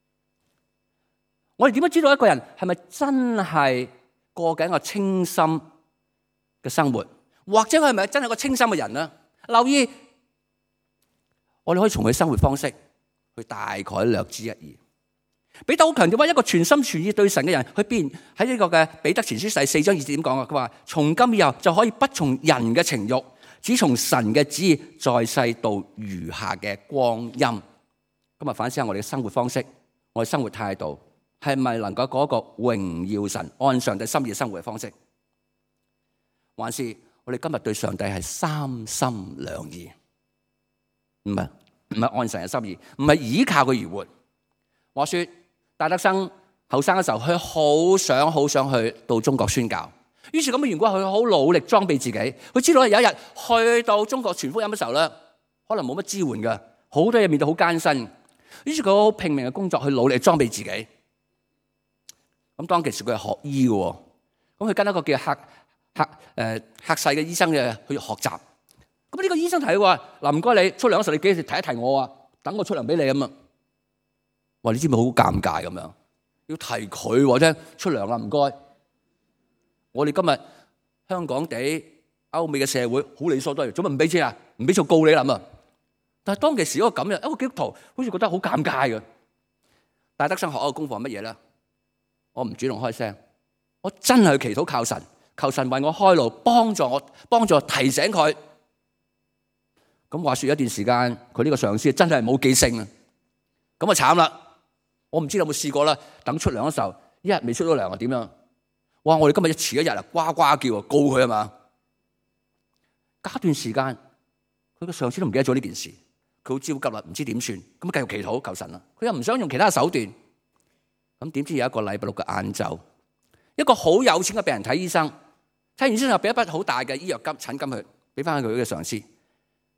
我哋點樣知道一個人係咪真係過緊一個清心嘅生活，或者佢係咪真係個清心嘅人呢？留意，我哋可以從佢生活方式去大概略知一二。彼得好強調話，一個全心全意對神嘅人，佢必然喺呢個嘅彼得前書第4章2節點講啊？佢話從今以後就可以不從人嘅情慾，只從神嘅旨意，在世度餘下嘅光陰。今日反思下我哋嘅生活方式，我哋生活態度係咪能夠過一個榮耀神、按上帝心意生活嘅方式，還是我哋今日對上帝係三心兩意？唔係按神嘅心意，唔係依靠佢而活。話說戴德生後生嘅時候，佢好想去到中國宣教，於是咁嘅緣故，佢好努力裝備自己。佢知道有一日去到中國傳福音嘅時候咧，可能冇乜支援嘅，好多嘢面對好艱辛。於是佢好拼命嘅工作，去努力裝備自己。咁當其時佢係學醫嘅，咁佢跟一個叫客世嘅醫生嘅去學習。咁呢個醫生提佢話：嗱，唔該你出糧嗰時，你幾時提一提我啊？等我出糧俾你咁啊！話你知唔知好尷尬咁樣？要提佢或者出糧啦，唔該。我哋今日香港地歐美嘅社會好理所當然，做乜唔俾錢啊？唔俾就告你啦嘛！但係當其時嗰個咁樣一個基督徒，好似覺得好尷尬嘅。戴德生學嗰個功課係乜嘢咧？我唔主動開聲，我真係去祈禱靠神，求神為我開路，幫助提醒佢。咁話說一段時間，佢呢個上司真係冇記性啊！咁啊慘啦！我唔知你有冇試過啦，等出糧嘅時候，一日未出到糧啊點樣？哇！我哋今日遲一日啊，呱呱叫啊，告佢啊嘛！隔一段時間，佢個上司都唔記得咗呢件事，佢好焦急啦，唔知點算，咁繼續祈禱求神啦。佢又唔想用其他手段。咁點知有一個禮拜六嘅晏晝，一個好有錢嘅病人睇醫生，睇完醫生就俾一筆好大嘅醫藥金診金佢，俾翻佢嘅上司。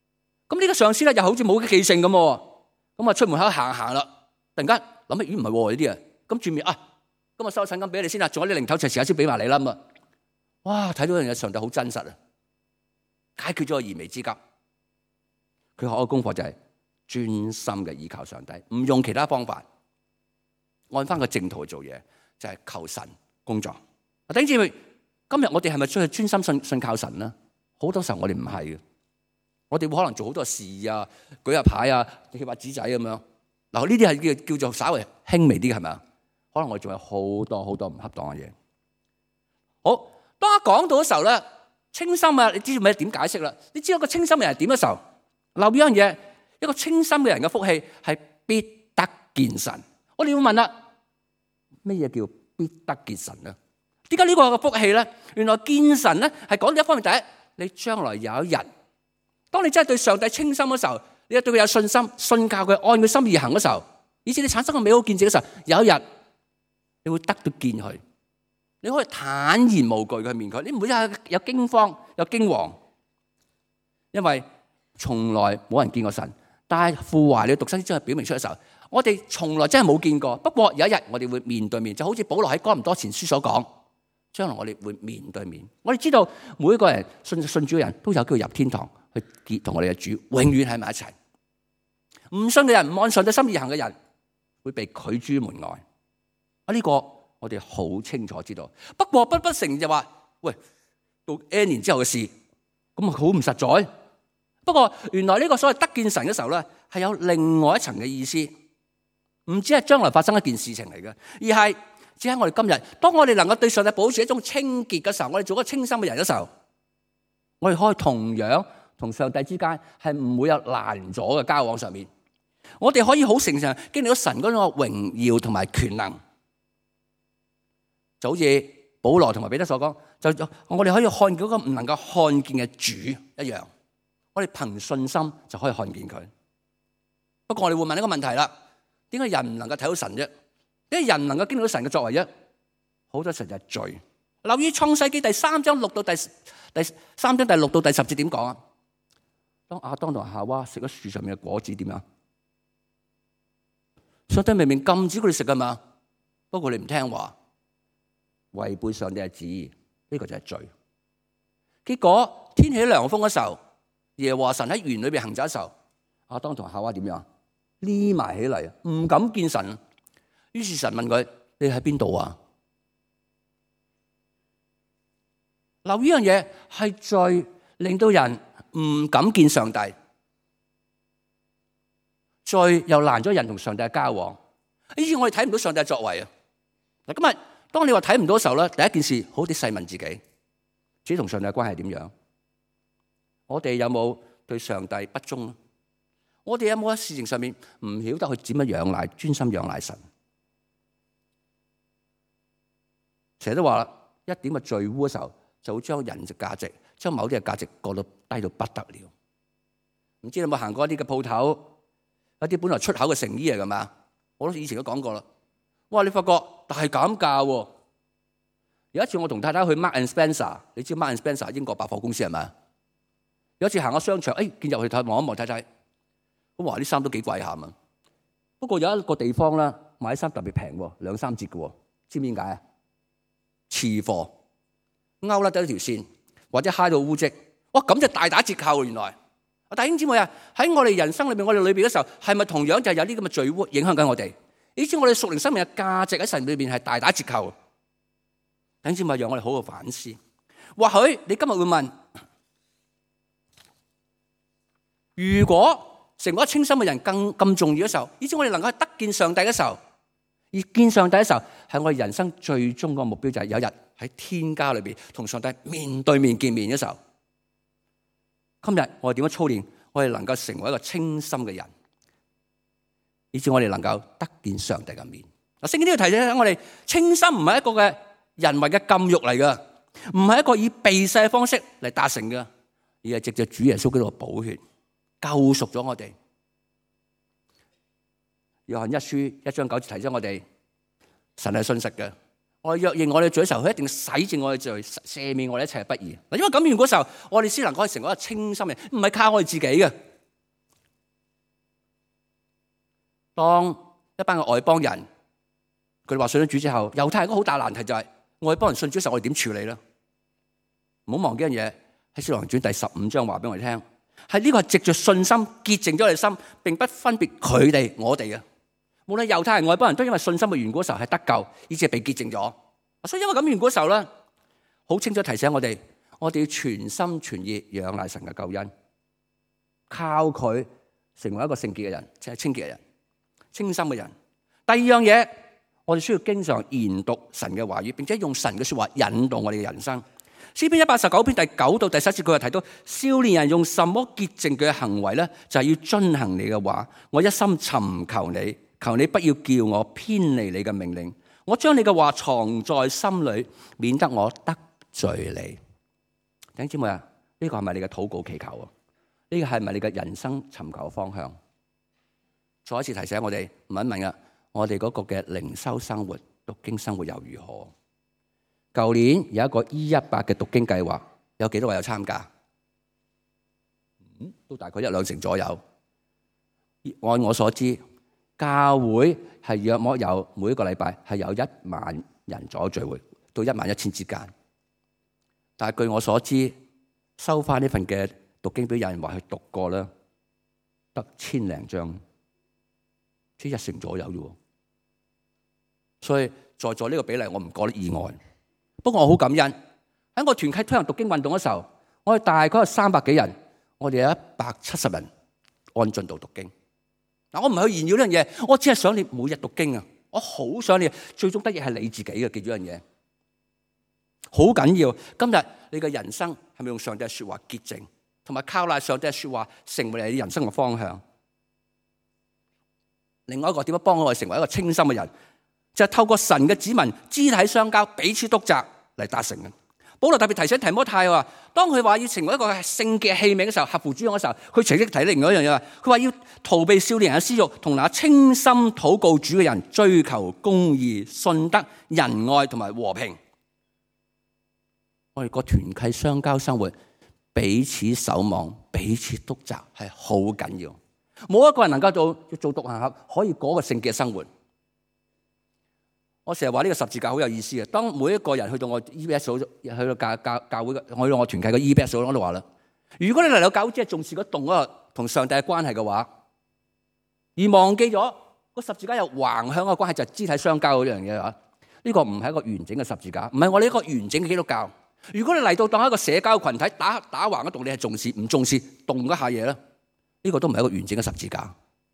咁呢個上司咧又好似冇記性咁喎，咁啊出門口行啦，突然間諗起咦唔係喎呢啲啊，咁轉面啊，咁啊收診金俾你先啦，仲有啲零頭遲下先俾埋你啦咁啊，哇睇到樣嘢上帝好真實啊，解決咗個燃眉之急。佢學嘅功課就係專心嘅依靠上帝，唔用其他方法，按翻個正途去做嘢，就係求神工作。弟兄姊妹，今日我哋係咪出去專心信靠神呢？好多時候我哋唔係嘅，我哋會可能做好多事啊，舉下牌啊，貼下紙仔咁樣。嗱，呢啲係叫做稍微輕微啲，係咪啊？可能我哋仲有好多好多唔恰當嘅嘢。好，當我講到嘅時候咧，清心啊，你知道咩點解釋啦？你知道個清心嘅人係點嘅時候？留意一樣嘢，一個清心嘅人嘅福氣係必得見神。我哋要問啦，咩嘢叫必得見神咧？點解呢個係個福氣咧？原來見神咧係講到一方面，第一，你將來有一日，當你真係對上帝清心嘅時候，你又對佢有信心，信靠佢，按佢心意行嘅時候，以至你產生個美好見證嘅時候，有一日你會得到見佢，你可以坦然無懼去面佢，你唔會有驚慌有驚惶，因為從來冇人見過神，但係父懷你獨生子將佢表明出嘅時候，我哋從來真係冇見過。不過有一日我哋會面對面，就好似保羅喺哥林多前書所講，將來我哋會面對面。我哋知道每一個人信主嘅人都有機會入天堂去結同我哋嘅主永遠喺埋一齊。唔信嘅人，唔按上帝心意行嘅人，會被拒諸門外。呢個我哋好清楚知道。不過不成就話，喂，到 N 年之後嘅事，咁啊好唔實在。不過原來呢個所謂得見神嘅時候咧，係有另外一層嘅意思，唔止係將來發生一件事情嚟嘅，而係只喺我哋今日，當我哋能夠對上帝保持一種清潔嘅時候，我哋做一個清心嘅人嘅時候，我哋可以同樣同上帝之間係唔會有攔阻嘅交往上面，我哋可以好誠實經歷到神嗰種榮耀同埋權能，就好似保羅同埋彼得所講，就我哋可以看見嗰個唔能夠看見嘅主一樣。我哋憑信心就可以看見佢。不過我哋會問一個問題啦，點解人唔能夠睇到神啫？點解人唔能夠經歷到神嘅作為啫？好多時就係罪。留意創世記第3章6到第3章第6到第10節點講啊？當亞當同夏娃食咗樹上面嘅果子點樣？上帝明明禁止佢哋食噶嘛，不過你唔聽話，違背上帝嘅旨意，呢個就係罪。結果天起涼風嘅時候，耶和華神喺園裏邊行走嘅時候，亞當同夏娃點樣？匿埋起嚟，唔敢見神。於是神問佢：你喺邊度啊？留意呢樣嘢係罪，令到人唔敢見上帝。罪又攔咗人同上帝嘅交往。以前我哋睇唔到上帝嘅作為啊。嗱，今日當你話睇唔到嘅時候咧，第一件事好啲細問自己同上帝嘅關係點樣？我哋有冇對上帝不忠？我哋有冇喺事情上面唔曉得去點樣仰賴、專心仰賴神？成日都話啦，一點嘅罪污嘅時候，就會將人嘅價值、將某啲嘅價值降到低到不得了。唔知你有冇行過一啲嘅鋪頭，一啲本來出口嘅成衣嚟噶嘛？我都以前都講過啦。哇！你發覺大減價喎。有一次我同太太去 Marks and Spencer， 你知 Marks and Spencer 英國百貨公司係咪？有一次行個商場，見入去睇望一望睇睇，咁話啲衫都幾貴下嘛。不過有一個地方咧，買衫特別平喎，2-3折嘅喎，知唔知點解啊？次貨勾甩咗條線，或者揩到污漬，哇！咁就大打折扣。原來弟兄姊妹啊，喺我哋人生裏邊，我哋裏邊嘅時候，係咪同樣就係有啲咁嘅罪污影響緊我哋？以至我哋屬靈生命嘅價值喺神裏邊係大打折扣。弟兄姊妹，讓我哋好好反思。或許你今日會問：如果成為一個清心嘅人咁重要嘅時候，以至我哋能夠得見上帝嘅時候，而見上帝嘅時候係我哋人生最終個目標，就係有一日喺天家裏邊同上帝面對面見面嘅時候。今日我哋點樣操練？我哋能夠成為一個清心嘅人，以至我哋能夠得見上帝嘅面。嗱，聖經呢度提醒我哋，清心唔係一個嘅人為嘅禁欲嚟噶，唔係一個以避世嘅方式嚟達成嘅，而係藉着主耶穌基督嘅寶血救贖咗我哋。約翰一書1章9節提醒我哋，神係信實嘅。我哋若認我哋罪嘅時候，佢一定洗淨我哋罪，赦免我哋一切嘅不義。嗱，因為咁樣嗰時候，我哋先能夠成為一個清心嘅人，唔係靠我哋自己嘅， 當一班嘅外邦人，佢哋話信咗主之後，猶太人一個好大難題就係外邦人信主嘅時候，我哋點處理咧？唔好忘記一樣嘢，喺《使徒行傳》第15章話俾我哋聽，係呢個係藉着信心潔淨咗我哋心，並不分別佢哋我哋嘅。無論猶太人外邦人都因為信心嘅緣故嘅時候係得救，以至係被潔淨咗。所以因為咁緣故嘅時候咧，好清楚提醒我哋要全心全意仰賴神嘅救恩，靠佢成為一個聖潔嘅人，即係清潔嘅人、清心嘅人。第二樣嘢，我哋需要經常研讀神嘅話語，並且用神嘅說話引導我哋嘅人生。詩篇119篇第9到第10節，佢又提到少年人用什麼潔淨佢嘅行為咧？就係要遵行你嘅話。我一心尋求你，求你不要叫我偏離你嘅命令。我將你嘅話藏在心裏，免得我得罪你。弟兄姊妹啊，呢個係咪你嘅禱告祈求啊？呢個係咪你嘅人生尋求嘅方向？再一次提醒我哋，問一問啊，我哋嗰個嘅靈修生活、讀經生活又如何？舊年有一個 E100 嘅讀經計劃，有幾多位有參加？都大概1-2成左右。按我所知，教會係約莫有每一個禮拜係有1萬人左右聚會，到11000之間。但係據我所知，收翻呢份嘅讀經表，有人話佢讀過啦，得1000零章，即1成左右啫。所以在座呢個比例，我唔覺得意外。不過我好感恩，喺我團契推行讀經運動嘅時候，我哋大概有300幾人，我哋有170人按進度讀經。嗱，我唔係去炫耀呢樣嘢，我只係想你每日讀經啊！我好想你，最終得益係你自己嘅，記住一樣嘢，好緊要。今日你嘅人生係咪用上帝嘅說話潔淨，同埋靠賴上帝嘅說話成為你人生嘅方向？另外一個點樣幫我哋成為一個清心嘅人，就係透過神嘅子民肢體相交，彼此督責嚟達成嘅。保羅特別提醒提摩太話，當佢話要成為一個聖潔器皿嘅時候，合乎主用嘅時候，佢隨即提另外一樣嘢，佢話要逃避少年人嘅私欲，同那清心禱告主嘅人追求公義、信德、仁愛同埋和平。我哋個團契相交生活，彼此守望、彼此督責係好緊要。冇一個人能夠做獨行俠，可以過個聖潔嘅生活。我成日話呢個十字架好有意思嘅。當每一個人去到我 EBS 去到教會，去到我團契嘅 EBS 我都話啦，如果你嚟到教會只係重視嗰棟嗰個同上帝嘅關係嘅話，而忘記咗個十字架有橫向嘅關係，就係肢體相交嗰樣嘢啊！呢個唔係一個完整嘅十字架，唔係我哋一個完整嘅基督教。如果你嚟到當一個社交群體打橫嗰棟，你係重視唔重視動嗰下嘢咧？呢個都唔係一個完整嘅十字架，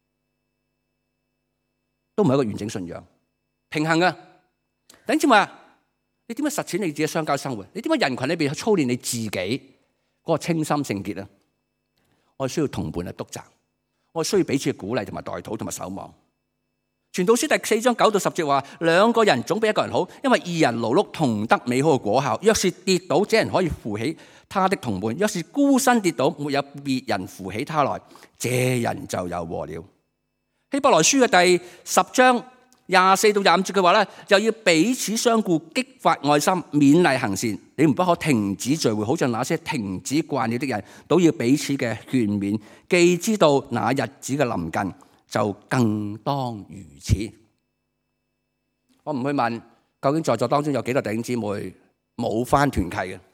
都唔係一個完整信仰。平衡嘅，弟兄姊妹啊，你點樣實踐你自己相交生活？你點樣人群裏邊去操練你自己嗰個清心聖潔啊？我哋需要同伴去督責，我哋需要彼此嘅鼓勵同埋代禱同埋守望。傳道書第4章9到10節話：2個人總比一個人好，因為2人勞碌同得美好嘅果效。若是跌倒，這人可以扶起他的同伴；若是孤身跌倒，沒有別人扶起他來，這人就有禍了。希伯來書嘅第10章24到25節嘅話咧，就要彼此相顧，激發愛心，勉勵行善。你們不可停止聚會，好像那些停止慣了的人，都要彼此嘅勸勉。既知道那日子嘅臨近，就更當如此。我唔去問究竟在座當中有幾多弟兄姊妹冇返團契嘅，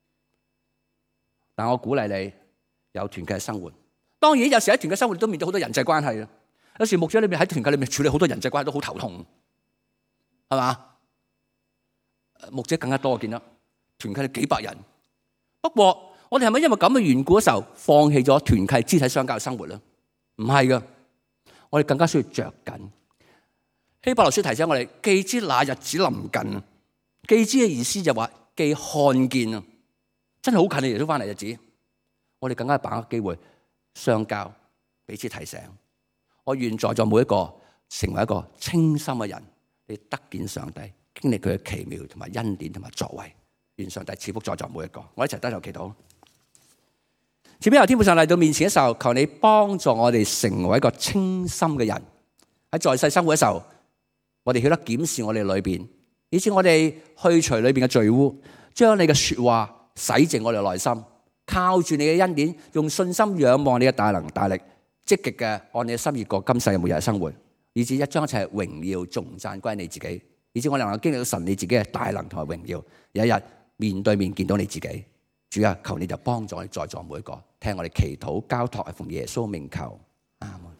但我鼓勵你有團契嘅生活。當然有時喺團契生活都面對好多人際關係嘅。有時牧者裏面喺團契裏面處理好多人際關係都好頭痛，係嘛？牧者更加多，我見到團契幾百人。不過我哋係咪因為咁嘅緣故嘅時候放棄咗團契肢體相交嘅生活咧？唔係噶，我哋更加需要着緊。希伯來書提醒我哋，既知那日子臨近，既知嘅意思就話既看見啊，真係好近，你耶穌翻嚟日子，我哋更加把握機會相交，彼此提醒。我願在座每一個成為一個清心嘅人，你得見上帝，經歷佢嘅奇妙同埋恩典同埋作為。願上帝賜福在座每一個。我一齊低頭祈禱。前面由天父上嚟到面前嘅時候，求你幫助我哋成為一個清心嘅人。喺在世生活嘅時候，我哋曉得檢視我哋裏邊，以至我哋去除裏邊嘅罪污，將你嘅說話洗淨我哋內心，靠住你嘅恩典，用信心仰望你嘅大能大力，積極嘅按你嘅心意過今世嘅每日生活。 以至將一切榮耀頌讚歸你自己，以至我哋能夠經歷到神你自己嘅大能同埋榮耀。有一日面對面見到你自己，主啊，求你就幫助我哋在座每一個，聽我哋祈禱交託，係奉耶穌名求，阿門。